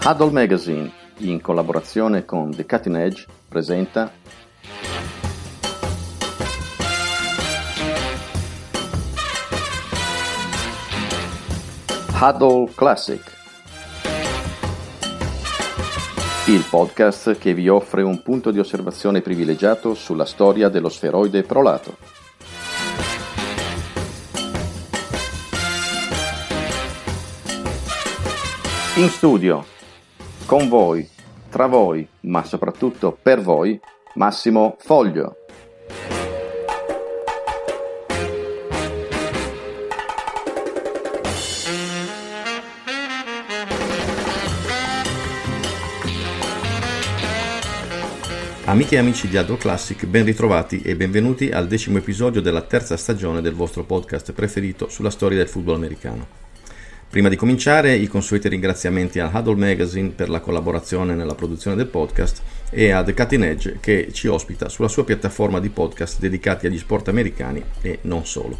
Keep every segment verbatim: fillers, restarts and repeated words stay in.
Huddle Magazine, in collaborazione con The Cutting Edge, presenta Huddle Classic, il podcast che vi offre un punto di osservazione privilegiato sulla storia dello sferoide prolato. In studio, con voi, tra voi, ma soprattutto per voi, Massimo Foglio. Amiche e amici di Huddle Classic, ben ritrovati e benvenuti al decimo episodio della terza stagione del vostro podcast preferito sulla storia del football americano. Prima di cominciare, i consueti ringraziamenti al Huddle Magazine per la collaborazione nella produzione del podcast e a The Cutting Edge che ci ospita sulla sua piattaforma di podcast dedicati agli sport americani e non solo.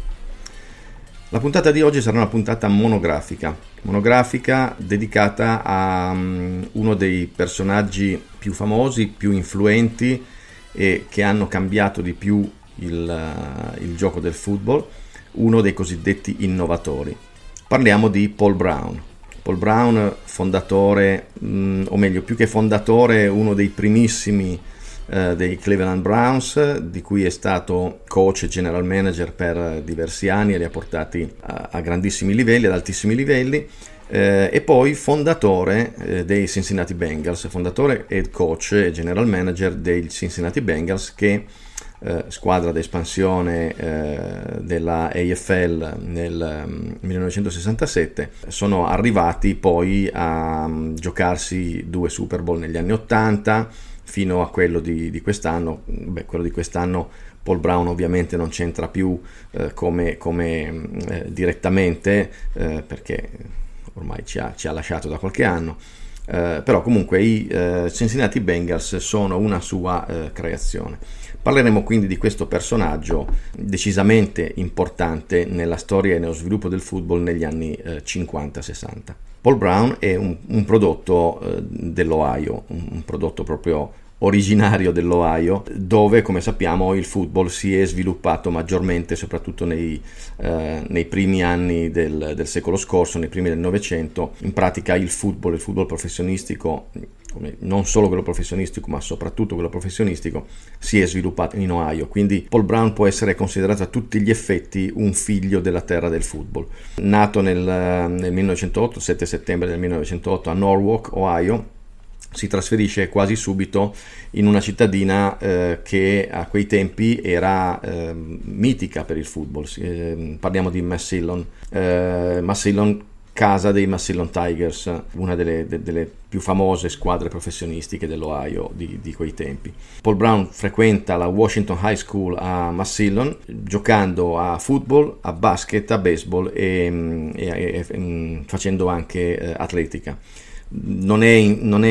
La puntata di oggi sarà una puntata monografica, monografica dedicata a um, uno dei personaggi più famosi, più influenti e che hanno cambiato di più il, uh, il gioco del football, uno dei cosiddetti innovatori. Parliamo di Paul Brown. Paul Brown, fondatore, mh, o meglio, più che fondatore, uno dei primissimi eh, dei Cleveland Browns, di cui è stato coach e general manager per diversi anni e li ha portati a, a grandissimi livelli, ad altissimi livelli, eh, e poi fondatore eh, dei Cincinnati Bengals, fondatore, head coach e general manager dei Cincinnati Bengals, che Eh, squadra d'espansione eh, della A F L nel um, millenovecentosessantasette, sono arrivati poi a um, giocarsi due Super Bowl negli anni ottanta fino a quello di, di quest'anno. Beh, quello di quest'anno Paul Brown ovviamente non c'entra più eh, come, come eh, direttamente eh, perché ormai ci ha, ci ha lasciato da qualche anno. Uh, però comunque i uh, Cincinnati Bengals sono una sua uh, creazione. Parleremo quindi di questo personaggio decisamente importante nella storia e nello sviluppo del football negli anni uh, cinquanta sessanta. Paul Brown è un, un prodotto uh, dell'Ohio, un, un prodotto proprio originario dell'Ohio, dove, come sappiamo, il football si è sviluppato maggiormente, soprattutto nei, eh, nei primi anni del, del secolo scorso, nei primi del Novecento. In pratica il football, il football professionistico, non solo quello professionistico, ma soprattutto quello professionistico, si è sviluppato in Ohio. Quindi Paul Brown può essere considerato a tutti gli effetti un figlio della terra del football. Nato nel, nel millenovecentootto, sette settembre del millenovecentootto, a Norwalk, Ohio, si trasferisce quasi subito in una cittadina eh, che a quei tempi era eh, mitica per il football. Eh, parliamo di Massillon, eh, Massillon, casa dei Massillon Tigers, una delle, de, delle più famose squadre professionistiche dell'Ohio di, di quei tempi. Paul Brown frequenta la Washington High School a Massillon, giocando a football, a basket, a baseball e, e, e, e facendo anche eh, atletica. Non è, non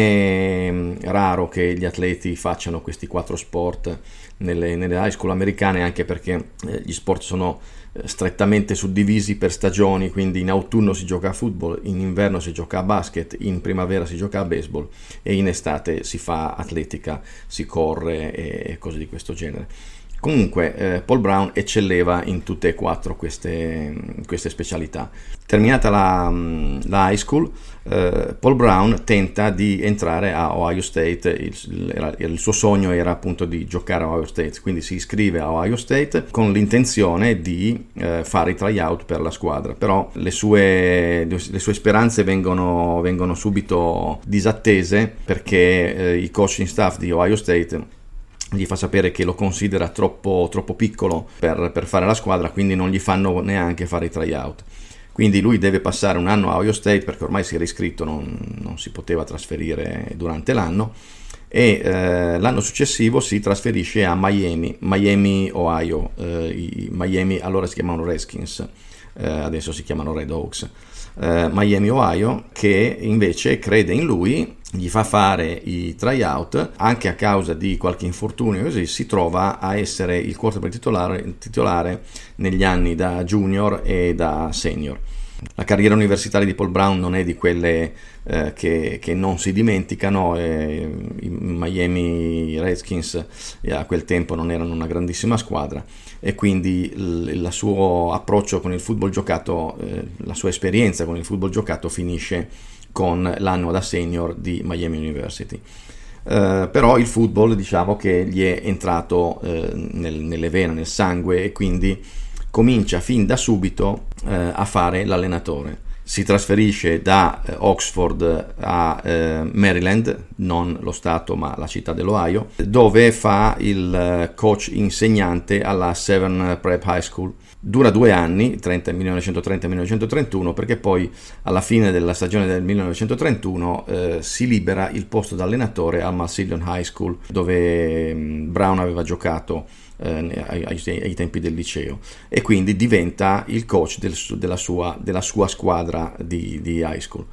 è raro che gli atleti facciano questi quattro sport nelle, nelle high school americane, anche perché eh, gli sport sono eh, strettamente suddivisi per stagioni, quindi in autunno si gioca a football, in inverno si gioca a basket, in primavera si gioca a baseball e in estate si fa atletica, si corre e cose di questo genere. Comunque eh, Paul Brown eccelleva in tutte e quattro queste, queste specialità. Terminata la, la high school, eh, Paul Brown tenta di entrare a Ohio State. Il, era, il suo sogno era appunto di giocare a Ohio State, quindi si iscrive a Ohio State con l'intenzione di eh, fare i tryout per la squadra. Però le sue, le sue speranze vengono, vengono subito disattese, perché eh, i coaching staff di Ohio State gli fa sapere che lo considera troppo, troppo piccolo per, per fare la squadra, quindi non gli fanno neanche fare i tryout. Quindi lui deve passare un anno a Ohio State, perché ormai si era iscritto, non, non si poteva trasferire durante l'anno, e eh, l'anno successivo si trasferisce a Miami, Miami, Ohio. Eh, i Miami allora si chiamavano Redskins, eh, adesso si chiamano Red Hawks. Eh, Miami, Ohio, che invece crede in lui, gli fa fare i tryout, anche a causa di qualche infortunio, così si trova a essere il quarterback titolare, titolare negli anni da junior e da senior. La carriera universitaria di Paul Brown non è di quelle eh, che, che non si dimenticano. Eh, i Miami Redskins eh, a quel tempo non erano una grandissima squadra e quindi il, il suo approccio con il football giocato, eh, la sua esperienza con il football giocato finisce con l'anno da senior di Miami University. Uh, però il football, diciamo che gli è entrato uh, nel, nelle vene, nel sangue, e quindi comincia fin da subito uh, a fare l'allenatore. Si trasferisce da uh, Oxford a uh, Maryland, non lo stato ma la città dell'Ohio, dove fa il uh, coach insegnante alla Severn Prep High School. Dura due anni, millenovecentotrenta millenovecentotrentuno, perché poi alla fine della stagione del millenovecentotrentuno eh, si libera il posto da allenatore al Massillon High School, dove mh, Brown aveva giocato eh, ai, ai, ai tempi del liceo, e quindi diventa il coach del, della, sua, della sua squadra di, di high school.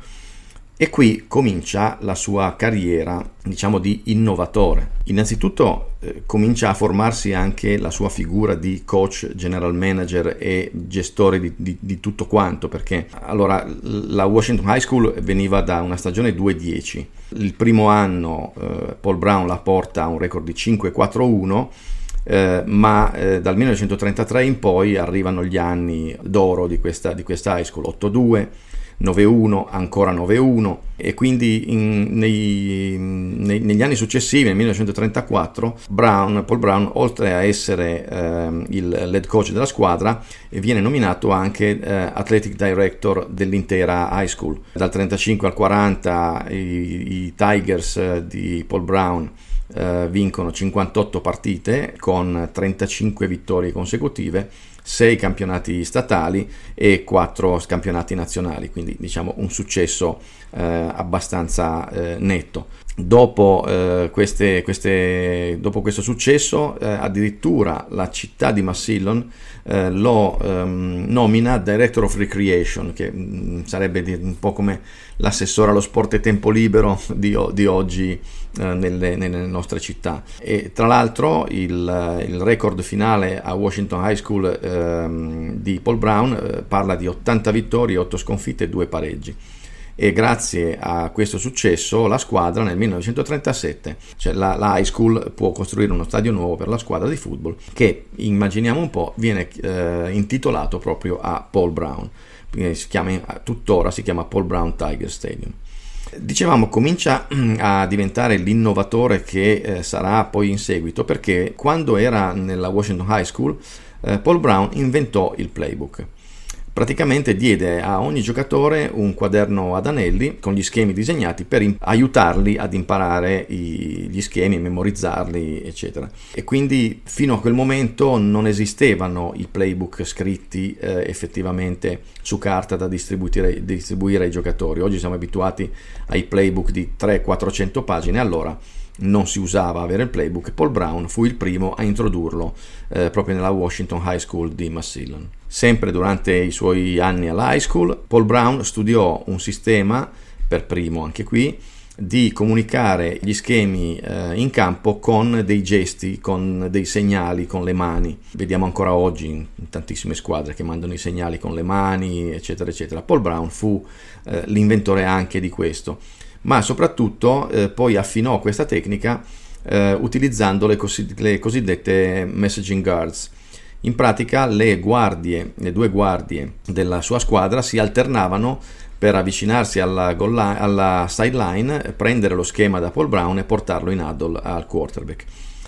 E qui comincia la sua carriera, diciamo, di innovatore. Innanzitutto eh, comincia a formarsi anche la sua figura di coach, general manager e gestore di, di, di tutto quanto, perché allora la Washington High School veniva da una stagione due dieci. Il primo anno eh, Paul Brown la porta a un record di cinque quattro uno, eh, ma eh, dal millenovecentotrentatré in poi arrivano gli anni d'oro di questa, di questa high school, otto due, nove uno, ancora nove uno, e quindi in, nei, nei, negli anni successivi, nel millenovecentotrentaquattro, Brown, Paul Brown, oltre a essere eh, il lead coach della squadra, viene nominato anche eh, athletic director dell'intera high school. Dal trentacinque al quaranta i, i Tigers di Paul Brown eh, vincono cinquantotto partite con trentacinque vittorie consecutive, sei campionati statali e quattro campionati nazionali, quindi diciamo un successo eh, abbastanza eh, netto. Dopo, eh, queste, queste, dopo questo successo, eh, addirittura la città di Massillon eh, lo ehm, nomina Director of Recreation, che mh, sarebbe di, un po' come l'assessore allo sport e tempo libero di, di oggi eh, nelle, nelle nostre città. E tra l'altro il, il record finale a Washington High School ehm, di Paul Brown eh, parla di ottanta vittorie, otto sconfitte e due pareggi. E grazie a questo successo la squadra nel millenovecentotrentasette, cioè la, la high school, può costruire uno stadio nuovo per la squadra di football che, immaginiamo un po', viene eh, intitolato proprio a Paul Brown. Si chiama, tuttora si chiama Paul Brown Tiger Stadium. Dicevamo, comincia a diventare l'innovatore che eh, sarà poi in seguito, perché quando era nella Washington High School eh, Paul Brown inventò il playbook. Praticamente diede a ogni giocatore un quaderno ad anelli con gli schemi disegnati per imp- aiutarli ad imparare i- gli schemi, memorizzarli, eccetera. E quindi fino a quel momento non esistevano i playbook scritti eh, effettivamente su carta da distribuire, distribuire ai giocatori. Oggi siamo abituati ai playbook di trecento quattrocento pagine, allora non si usava avere il playbook. Paul Brown fu il primo a introdurlo eh, proprio nella Washington High School di Massillon. Sempre durante i suoi anni alla high school, Paul Brown studiò un sistema, per primo anche qui, di comunicare gli schemi eh, in campo con dei gesti, con dei segnali, con le mani. Vediamo ancora oggi in, in tantissime squadre che mandano i segnali con le mani, eccetera, eccetera. Paul Brown fu eh, l'inventore anche di questo, ma soprattutto eh, poi affinò questa tecnica eh, utilizzando le, così, le cosiddette messaging guards. In pratica le guardie, le due guardie della sua squadra si alternavano per avvicinarsi alla, goal line, alla sideline, prendere lo schema da Paul Brown e portarlo in huddle al quarterback.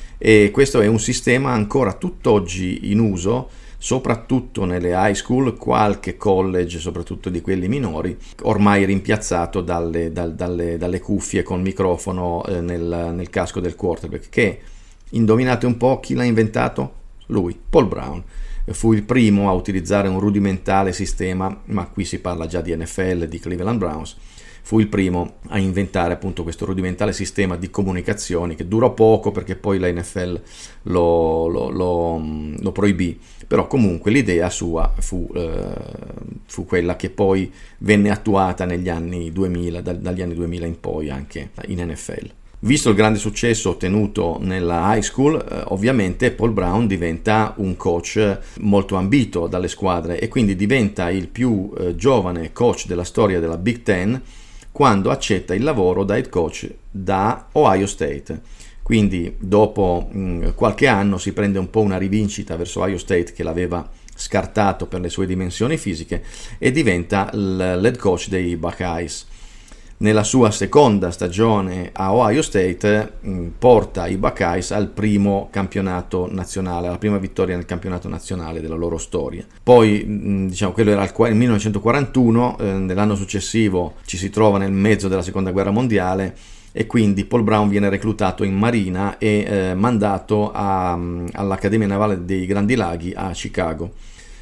E questo è un sistema ancora tutt'oggi in uso, soprattutto nelle high school, qualche college, soprattutto di quelli minori, ormai rimpiazzato dalle, dal, dalle, dalle cuffie con microfono eh, nel, nel casco del quarterback, che, indovinate un po' chi l'ha inventato? Lui, Paul Brown. Fu il primo a utilizzare un rudimentale sistema, ma qui si parla già di N F L, di Cleveland Browns. Fu il primo a inventare appunto questo rudimentale sistema di comunicazioni, che durò poco perché poi la N F L lo, lo, lo, lo proibì, però comunque l'idea sua fu, eh, fu quella che poi venne attuata negli anni duemila, da, dagli anni duemila in poi anche in N F L. Visto il grande successo ottenuto nella high school, eh, ovviamente Paul Brown diventa un coach molto ambito dalle squadre e quindi diventa il più eh, giovane coach della storia della Big Ten quando accetta il lavoro da head coach da Ohio State. Quindi dopo mh, qualche anno si prende un po' una rivincita verso Ohio State, che l'aveva scartato per le sue dimensioni fisiche, e diventa l'head coach dei Buckeyes. Nella sua seconda stagione a Ohio State mh, porta i Buckeyes al primo campionato nazionale, alla prima vittoria nel campionato nazionale della loro storia. Poi, mh, diciamo, quello era il millenovecentoquarantuno, eh, nell'anno successivo ci si trova nel mezzo della seconda guerra mondiale e quindi Paul Brown viene reclutato in Marina e eh, mandato a, all'Accademia Navale dei Grandi Laghi a Chicago,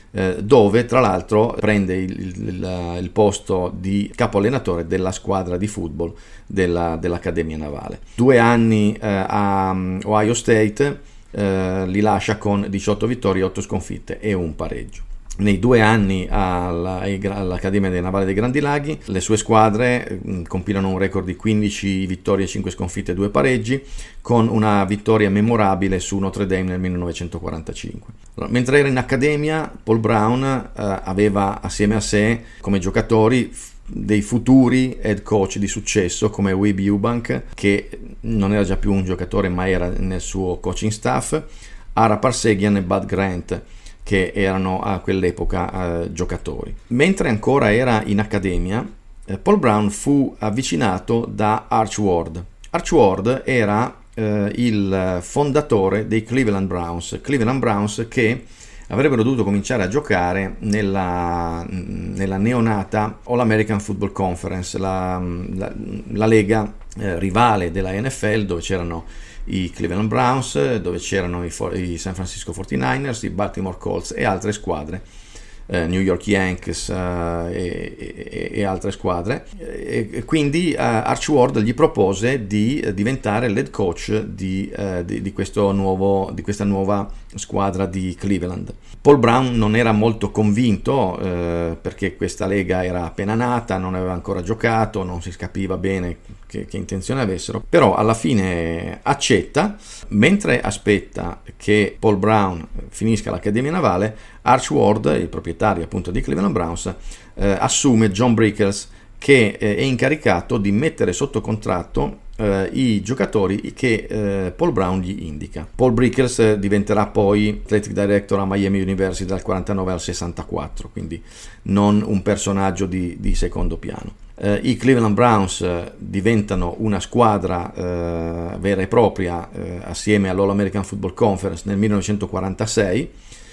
dove tra l'altro prende il, il, il posto di capo allenatore della squadra di football della, dell'Accademia Navale. Due anni eh, a Ohio State eh, li lascia con diciotto vittorie, otto sconfitte e un pareggio. Nei due anni alla, all'Accademia Navale dei Grandi Laghi le sue squadre mh, compilano un record di quindici vittorie, cinque sconfitte e due pareggi, con una vittoria memorabile su Notre Dame nel millenovecentoquarantacinque. Allora, mentre era in accademia, Paul Brown eh, aveva assieme a sé come giocatori f- dei futuri head coach di successo come Webb Eubank, che non era già più un giocatore ma era nel suo coaching staff, Ara Parseghian e Bud Grant, che erano a quell'epoca eh, giocatori. Mentre ancora era in accademia, eh, Paul Brown fu avvicinato da Arch Ward. Arch Ward era eh, il fondatore dei Cleveland Browns, Cleveland Browns che avrebbero dovuto cominciare a giocare nella, nella neonata All American Football Conference, la, la, la lega eh, rivale della N F L, dove c'erano i Cleveland Browns, dove c'erano i, i San Francisco quarantanovers, i Baltimore Colts e altre squadre, eh, New York Yankees eh, e, e, e altre squadre. E, e quindi eh, Arch Ward gli propose di diventare l'head coach di, eh, di, di, questo nuovo, di questa nuova squadra di Cleveland. Paul Brown non era molto convinto eh, perché questa lega era appena nata, non aveva ancora giocato, non si capiva bene che, che intenzione avessero, però alla fine accetta. Mentre aspetta che Paul Brown finisca l'Accademia Navale, Arch Ward, il proprietario appunto di Cleveland Browns, eh, assume John Brickles, che eh, è incaricato di mettere sotto contratto eh, i giocatori che eh, Paul Brown gli indica. Paul Brickles eh, diventerà poi athletic director a Miami University dal quarantanove al sessantaquattro, quindi non un personaggio di, di secondo piano. Eh, I Cleveland Browns eh, diventano una squadra eh, vera e propria eh, assieme all'All American Football Conference nel millenovecentoquarantasei.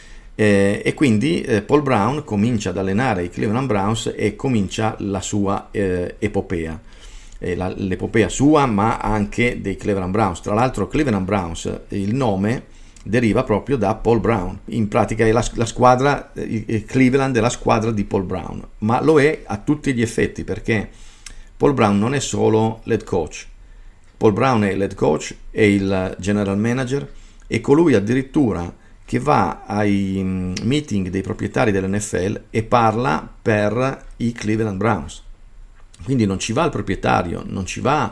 Eh, e quindi eh, Paul Brown comincia ad allenare i Cleveland Browns e comincia la sua eh, epopea, eh, la, l'epopea sua ma anche dei Cleveland Browns. Tra l'altro Cleveland Browns, il nome deriva proprio da Paul Brown, in pratica è la, la squadra, eh, Cleveland è la squadra di Paul Brown, ma lo è a tutti gli effetti, perché Paul Brown non è solo l'head coach, Paul Brown è l'head coach, è il general manager, e colui addirittura che va ai meeting dei proprietari dell'N F L e parla per i Cleveland Browns. Quindi non ci va il proprietario, non ci va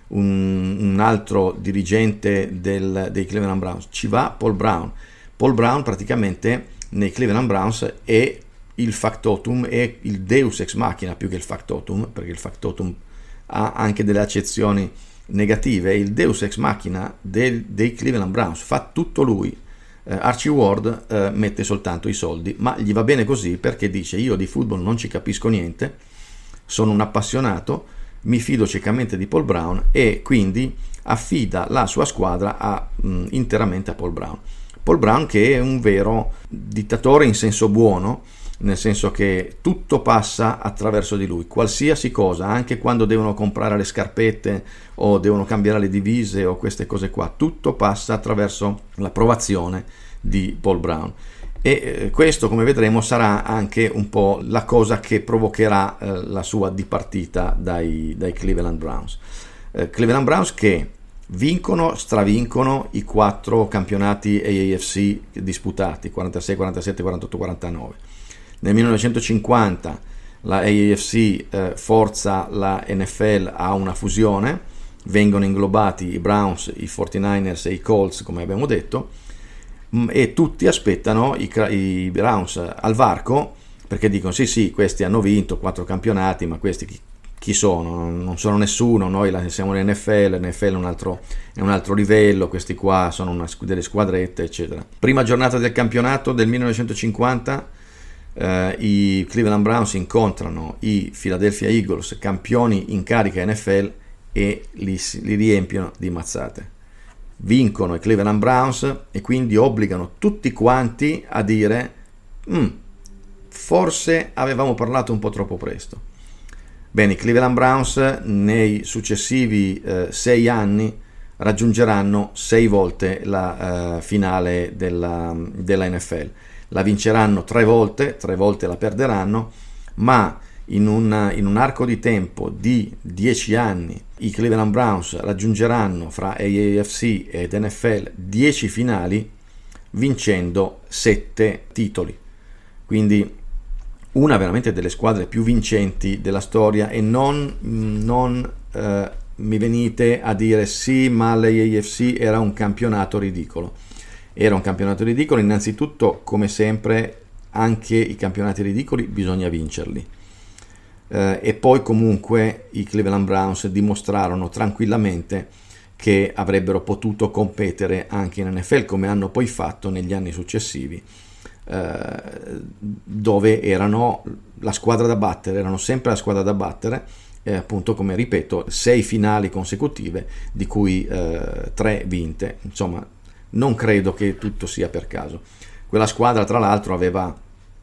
un, un altro dirigente del, dei Cleveland Browns, ci va Paul Brown. Paul Brown praticamente nei Cleveland Browns è il factotum, è il deus ex machina più che il factotum, perché il factotum ha anche delle accezioni negative, è il deus ex machina del, dei Cleveland Browns, fa tutto lui. Uh, Archie Ward uh, mette soltanto i soldi, ma gli va bene così perché dice: io di football non ci capisco niente, sono un appassionato, mi fido ciecamente di Paul Brown, e quindi affida la sua squadra a, mh, interamente a Paul Brown. Paul Brown che è un vero dittatore in senso buono, nel senso che tutto passa attraverso di lui, qualsiasi cosa, anche quando devono comprare le scarpette o devono cambiare le divise o queste cose qua, tutto passa attraverso l'approvazione di Paul Brown. E questo, come vedremo, sarà anche un po' la cosa che provocherà eh, la sua dipartita dai, dai Cleveland Browns. Eh, Cleveland Browns che vincono, stravincono i quattro campionati A A F C disputati, quarantasei, quarantasette, quarantotto, quarantanove. Nel millenovecentocinquanta la A A F C eh, forza la N F L a una fusione, vengono inglobati i Browns, i quarantanovers e i Colts, come abbiamo detto, e tutti aspettano i, i Browns al varco, perché dicono sì sì, questi hanno vinto quattro campionati, ma questi chi, chi sono? Non sono nessuno, noi siamo l'N F L, l'N F L è un altro, è un altro livello, questi qua sono una, delle squadrette, eccetera. Prima giornata del campionato del millenovecentocinquanta, eh, i Cleveland Browns incontrano i Philadelphia Eagles, campioni in carica N F L, e li, li riempiono di mazzate. Vincono i Cleveland Browns e quindi obbligano tutti quanti a dire mm, forse avevamo parlato un po' troppo presto. Bene, i Cleveland Browns nei successivi eh, sei anni raggiungeranno sei volte la eh, finale della, della N F L. La vinceranno tre volte, tre volte la perderanno, ma in un, in un arco di tempo di dieci anni i Cleveland Browns raggiungeranno fra A F C ed N F L dieci finali, vincendo sette titoli. Quindi una veramente delle squadre più vincenti della storia, e non, non eh, mi venite a dire sì, ma l'A F C era un campionato ridicolo. Era un campionato ridicolo, innanzitutto, come sempre, anche i campionati ridicoli bisogna vincerli. Eh, e poi comunque i Cleveland Browns dimostrarono tranquillamente che avrebbero potuto competere anche in N F L, come hanno poi fatto negli anni successivi, eh, dove erano la squadra da battere, erano sempre la squadra da battere, eh, appunto, come ripeto, sei finali consecutive, di cui eh, tre vinte. Insomma, non credo che tutto sia per caso. Quella squadra, tra l'altro, aveva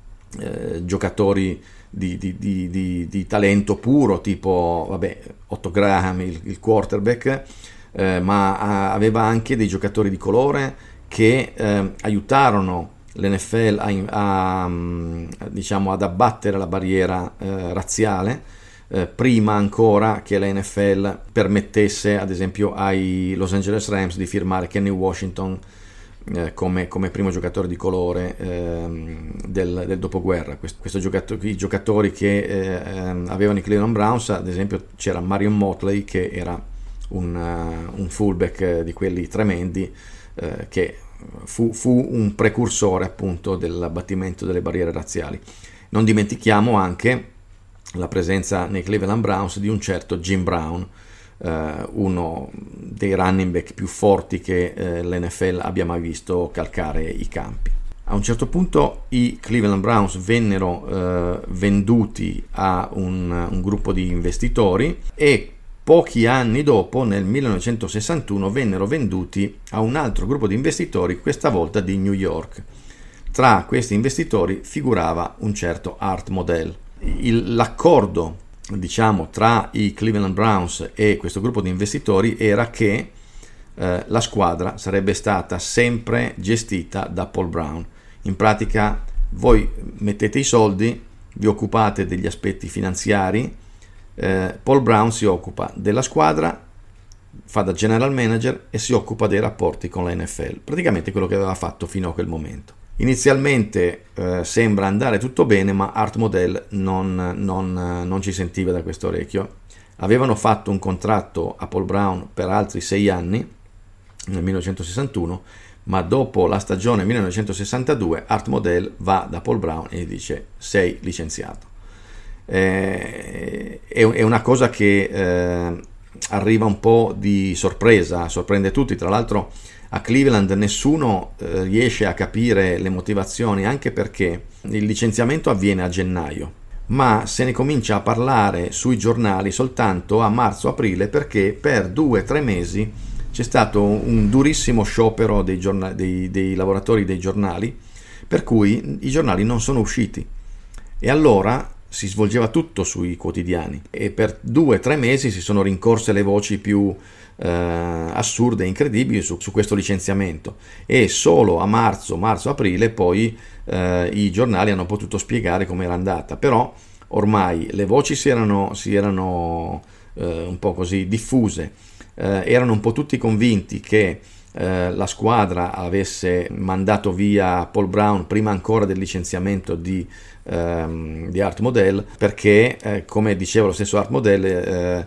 eh, giocatori Di, di, di, di, di talento puro, tipo vabbè, Otto Graham, il, il quarterback, eh, ma a, aveva anche dei giocatori di colore che eh, aiutarono l'N F L a, a, diciamo, ad abbattere la barriera eh, razziale, eh, prima ancora che la N F L permettesse ad esempio ai Los Angeles Rams di firmare Kenny Washington Eh, come, come primo giocatore di colore ehm, del, del dopoguerra. Questo, questo giocato, i giocatori che eh, avevano i Cleveland Browns, ad esempio c'era Marion Motley, che era un, uh, un fullback di quelli tremendi, eh, che fu, fu un precursore appunto dell'abbattimento delle barriere razziali. Non dimentichiamo anche la presenza nei Cleveland Browns di un certo Jim Brown, Uh, uno dei running back più forti che uh, l'N F L abbia mai visto calcare i campi. A un certo punto i Cleveland Browns vennero uh, venduti a un, un gruppo di investitori, e pochi anni dopo, nel millenovecentosessantuno, vennero venduti a un altro gruppo di investitori, questa volta di New York. Tra questi investitori figurava un certo Art Modell. Il, l'accordo diciamo tra i Cleveland Browns e questo gruppo di investitori era che eh, la squadra sarebbe stata sempre gestita da Paul Brown. In pratica, voi mettete i soldi, vi occupate degli aspetti finanziari, eh, Paul Brown si occupa della squadra, fa da general manager e si occupa dei rapporti con la N F L, praticamente quello che aveva fatto fino a quel momento. Inizialmente eh, sembra andare tutto bene, ma Art Modell non, non, non ci sentiva da questo orecchio. Avevano fatto un contratto a Paul Brown per altri sei anni, nel millenovecentosessantuno, ma dopo la stagione millenovecentosessantadue Art Modell va da Paul Brown e gli dice: sei licenziato. Eh, è, è una cosa che eh, arriva un po' di sorpresa, sorprende tutti. Tra l'altro a Cleveland nessuno eh, riesce a capire le motivazioni, anche perché il licenziamento avviene a gennaio, ma se ne comincia a parlare sui giornali soltanto a marzo-aprile, perché per due o tre mesi c'è stato un durissimo sciopero dei, giornali, dei, dei lavoratori dei giornali, per cui i giornali non sono usciti, e allora si svolgeva tutto sui quotidiani, e per due o tre mesi si sono rincorse le voci più eh, assurde e incredibili su, su questo licenziamento, e solo a marzo, marzo-aprile poi eh, i giornali hanno potuto spiegare come era andata. Però ormai le voci si erano, si erano eh, un po' così diffuse, eh, erano un po' tutti convinti che eh, la squadra avesse mandato via Paul Brown prima ancora del licenziamento di, ehm, di Art Modell, perché eh, come diceva lo stesso Art Modell, eh,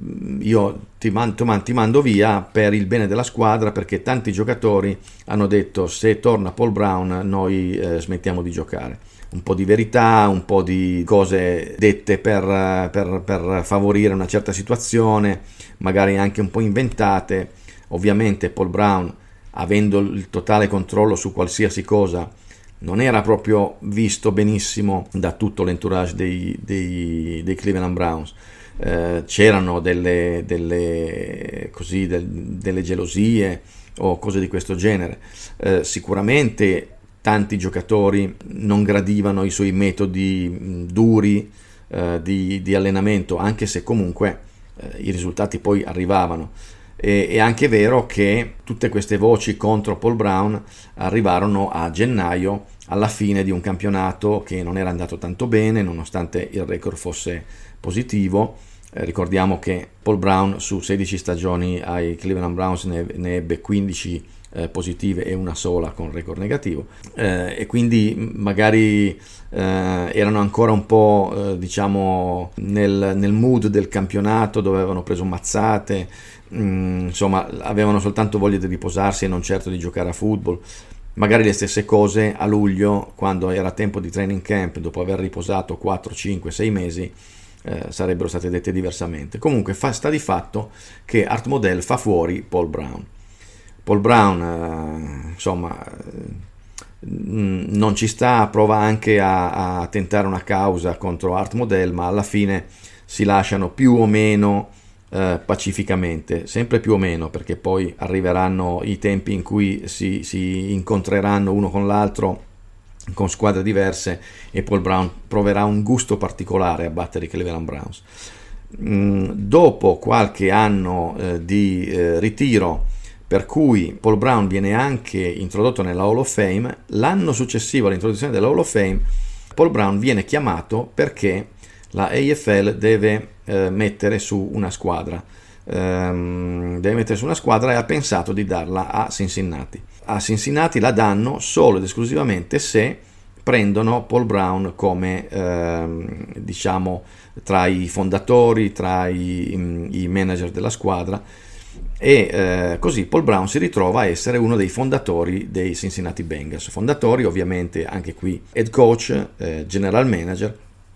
io ti, man- ti mando via per il bene della squadra, perché tanti giocatori hanno detto se torna Paul Brown noi eh, smettiamo di giocare. Un po' di verità, un po' di cose dette per, per, per favorire una certa situazione, magari anche un po' inventate. Ovviamente Paul Brown, avendo il totale controllo su qualsiasi cosa, non era proprio visto benissimo da tutto l'entourage dei, dei, dei Cleveland Browns. Eh, c'erano delle, delle, così, del, delle gelosie o cose di questo genere. Eh, sicuramente tanti giocatori non gradivano i suoi metodi mh, duri eh, di, di allenamento, anche se comunque eh, i risultati poi arrivavano. E, è anche vero che tutte queste voci contro Paul Brown arrivarono a gennaio, alla fine di un campionato che non era andato tanto bene, nonostante il record fosse positivo. Eh, ricordiamo che Paul Brown su sedici stagioni ai Cleveland Browns ne, ne ebbe quindici eh, positive e una sola con record negativo, eh, e quindi magari eh, erano ancora un po' eh, diciamo nel, nel mood del campionato, dove avevano preso mazzate, mh, insomma avevano soltanto voglia di riposarsi e non certo di giocare a football. Magari le stesse cose a luglio, quando era tempo di training camp, dopo aver riposato quattro, cinque, sei mesi, Eh, sarebbero state dette diversamente. Comunque fa, sta di fatto che Art Modell fa fuori Paul Brown. Paul Brown eh, insomma eh, non ci sta, prova anche a, a tentare una causa contro Art Modell, ma alla fine si lasciano più o meno eh, pacificamente, sempre più o meno, perché poi arriveranno i tempi in cui si, si incontreranno uno con l'altro con squadre diverse e Paul Brown proverà un gusto particolare a battere i Cleveland Browns. Mm, dopo qualche anno eh, di eh, ritiro, per cui Paul Brown viene anche introdotto nella Hall of Fame, l'anno successivo all'introduzione della Hall of Fame Paul Brown viene chiamato perché la A F L deve eh, mettere su una squadra ehm, deve mettere su una squadra e ha pensato di darla a Cincinnati. A Cincinnati la danno solo ed esclusivamente se prendono Paul Brown come ehm, diciamo tra i fondatori, tra i, i manager della squadra, e eh, così Paul Brown si ritrova a essere uno dei fondatori dei Cincinnati Bengals. Fondatori ovviamente anche qui head coach, eh, general manager,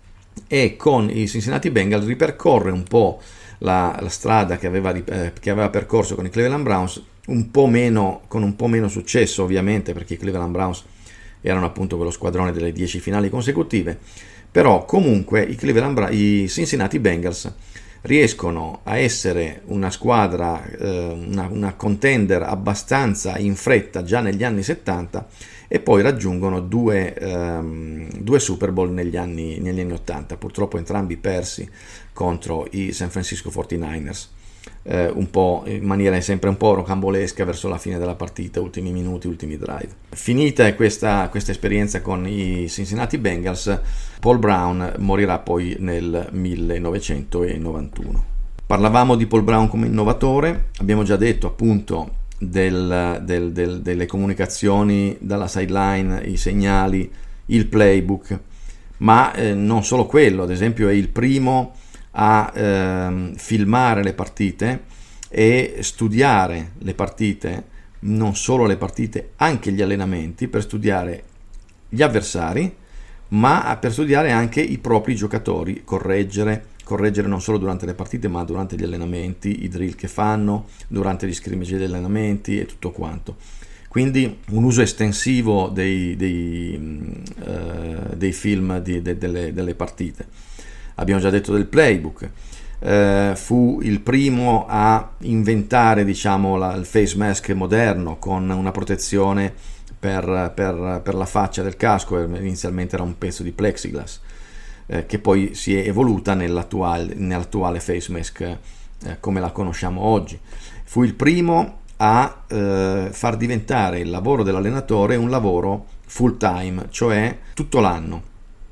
e con i Cincinnati Bengals ripercorre un po' la, la strada che aveva, eh, che aveva percorso con i Cleveland Browns, un po' meno, con un po' meno successo ovviamente, perché i Cleveland Browns erano appunto quello squadrone delle dieci finali consecutive, però comunque i, Cleveland Bra- i Cincinnati Bengals riescono a essere una squadra, eh, una, una contender abbastanza in fretta già negli anni settanta, e poi raggiungono due, ehm, due Super Bowl negli anni, negli anni ottanta, purtroppo entrambi persi contro i San Francisco quarantanovers, eh, un po' in maniera sempre un po' rocambolesca verso la fine della partita, ultimi minuti, ultimi drive. Finita questa, questa esperienza con i Cincinnati Bengals, Paul Brown morirà poi nel millenovecentonovantuno. Parlavamo di Paul Brown come innovatore, abbiamo già detto appunto del, del, del, delle comunicazioni dalla sideline, i segnali, il playbook, ma eh, non solo quello. Ad esempio è il primo a eh, filmare le partite e studiare le partite, non solo le partite, anche gli allenamenti, per studiare gli avversari, ma per studiare anche i propri giocatori, correggere correggere non solo durante le partite ma durante gli allenamenti, i drill che fanno, durante gli scrimmage degli allenamenti e tutto quanto. Quindi un uso estensivo dei, dei, uh, dei film di, de, delle, delle partite. Abbiamo già detto del playbook. Uh, fu il primo a inventare, diciamo, la, il face mask moderno con una protezione per, per, per la faccia del casco. Inizialmente era un pezzo di plexiglass, Eh, che poi si è evoluta nell'attuale, nell'attuale face mask eh, come la conosciamo oggi. Fu il primo a eh, far diventare il lavoro dell'allenatore un lavoro full time, cioè tutto l'anno.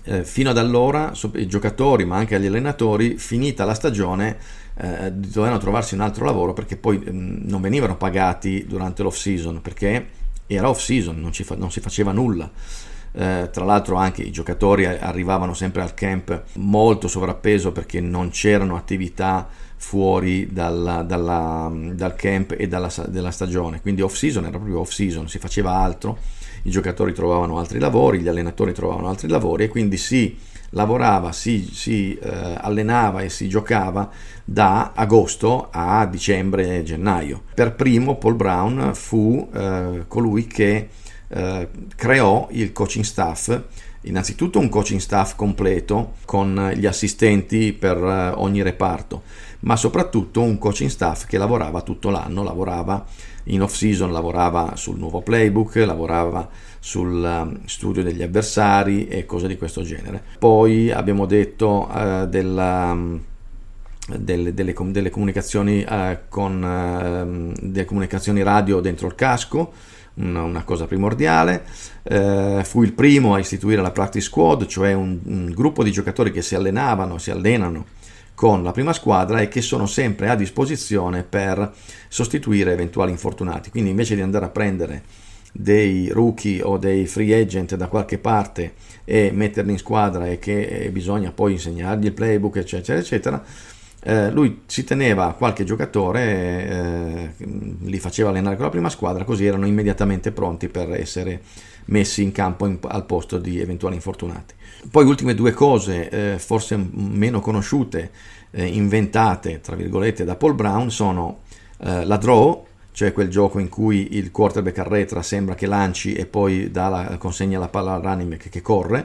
eh, fino ad allora so, i giocatori ma anche gli allenatori, finita la stagione, eh, dovevano trovarsi un altro lavoro, perché poi eh, non venivano pagati durante l'off season, perché era off season, non, ci fa, non si faceva nulla. Eh, tra l'altro anche i giocatori arrivavano sempre al camp molto sovrappeso, perché non c'erano attività fuori dalla, dalla, dal camp e dalla, della stagione, quindi off season era proprio off season, si faceva altro, i giocatori trovavano altri lavori, gli allenatori trovavano altri lavori, e quindi si lavorava, si, si eh, allenava e si giocava da agosto a dicembre e gennaio. Per primo Paul Brown fu eh, colui che eh, creò il coaching staff, innanzitutto un coaching staff completo con gli assistenti per eh, ogni reparto, ma soprattutto un coaching staff che lavorava tutto l'anno, lavorava in off season, lavorava sul nuovo playbook, lavorava sul um, studio degli avversari e cose di questo genere. Poi abbiamo detto uh, della, um, delle, delle, delle comunicazioni uh, con uh, delle comunicazioni radio dentro il casco, una, una cosa primordiale. Uh, fu il primo a istituire la practice squad, cioè un, un gruppo di giocatori che si allenavano, si allenano con la prima squadra e che sono sempre a disposizione per sostituire eventuali infortunati. Quindi invece di andare a prendere dei rookie o dei free agent da qualche parte e metterli in squadra e che bisogna poi insegnargli il playbook eccetera eccetera, eh, lui si teneva qualche giocatore, eh, li faceva allenare con la prima squadra, così erano immediatamente pronti per essere messi in campo in, al posto di eventuali infortunati. Poi ultime due cose eh, forse meno conosciute, eh, inventate tra virgolette da Paul Brown, sono eh, la draw, cioè quel gioco in cui il quarterback arretra, sembra che lanci e poi dà la, consegna la palla al running back che corre,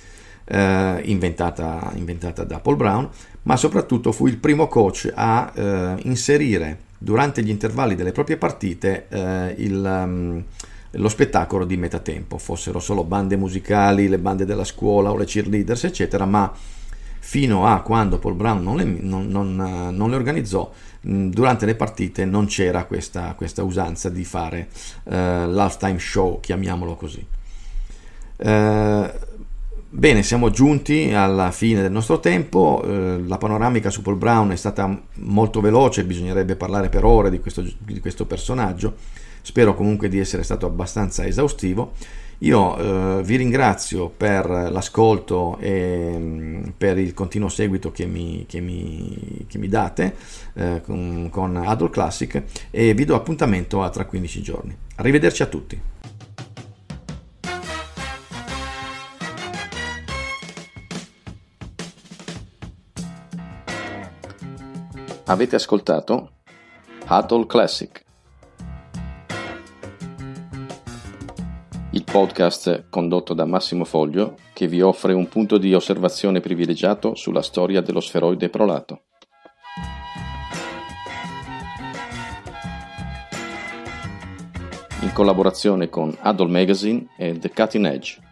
eh, inventata, inventata da Paul Brown, ma soprattutto fu il primo coach a eh, inserire durante gli intervalli delle proprie partite eh, il... Um, lo spettacolo di metatempo, fossero solo bande musicali, le bande della scuola o le cheerleaders eccetera, ma fino a quando Paul Brown non le, non, non, non le organizzò, durante le partite non c'era questa, questa usanza di fare uh, l'halftime show, chiamiamolo così. Uh, bene, siamo giunti alla fine del nostro tempo. Uh, la panoramica su Paul Brown è stata molto veloce, bisognerebbe parlare per ore di questo, di questo personaggio. Spero comunque di essere stato abbastanza esaustivo. Io eh, vi ringrazio per l'ascolto e mh, per il continuo seguito che mi, che mi, che mi date eh, con, con Adol Classic, e vi do appuntamento a tra quindici giorni. Arrivederci a tutti. Avete ascoltato Adol Classic, il podcast condotto da Massimo Foglio, che vi offre un punto di osservazione privilegiato sulla storia dello sferoide prolato. In collaborazione con Adol Magazine e The Cutting Edge.